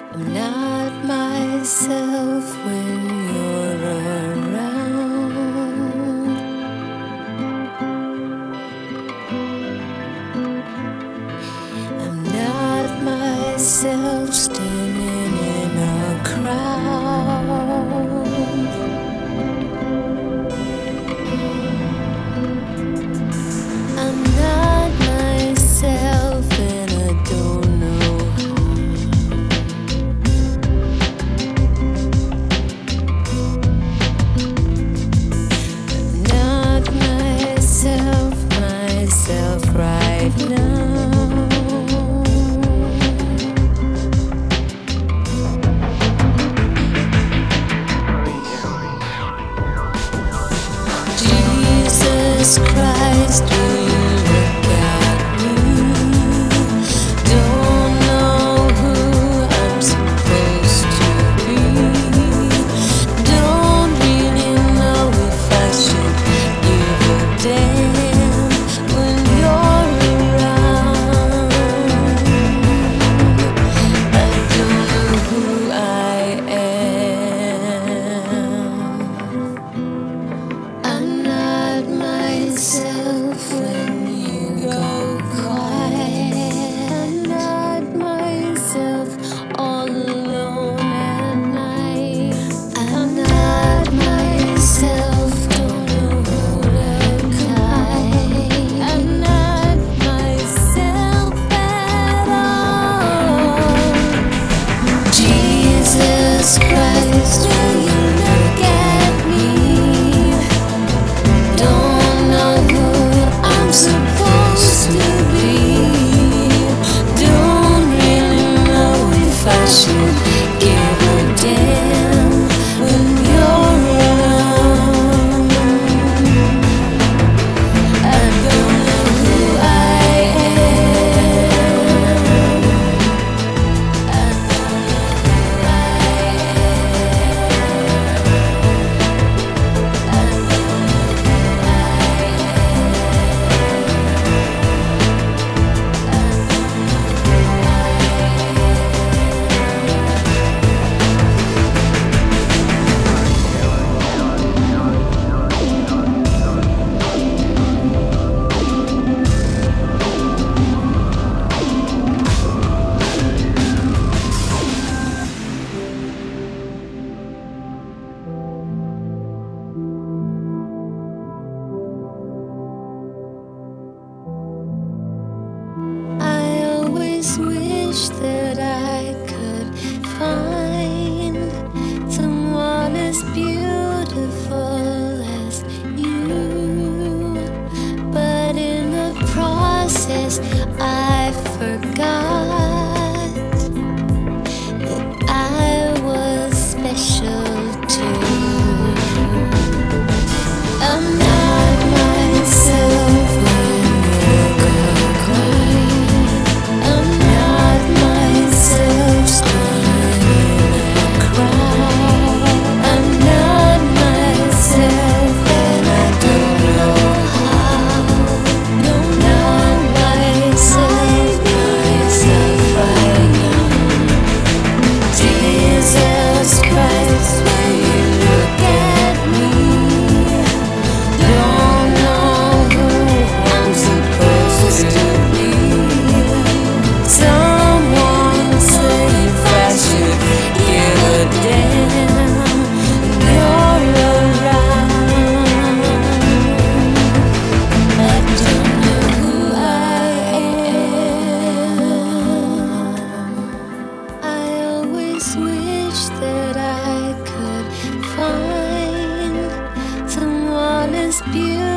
I'm not myself when you're around. I'm not myself standing in a crowd. I'm not myself and I don't know how. I'm not myself right now. Jesus Christ, will you look at me? Don't know who I'm supposed to be. Don't really know if I should give a damn when you're around. I don't know who I am. I'm not myself when you go quiet. I'm not myself all alone at night. I'm not myself, don't know who to hide. I'm not myself at all. Jesus Christ, will you look at me? Don't know who I'm supposed to be. Don't really know if I should give a damn when you're around. I don't know who I am. I don't know who I always wish that I could find someone as beautiful as you, but in the process I forgot that I was special too. I'm not myself when you go quiet. I'm not myself standing in a crowd. I'm not myself and I don't know how. No, not myself right now. Jesus Christ, will you look at me? Don't know who I'm supposed to be. Someone say if I should give a damn when you're around. I don't know who I am. I always wish that I could find someone as beautiful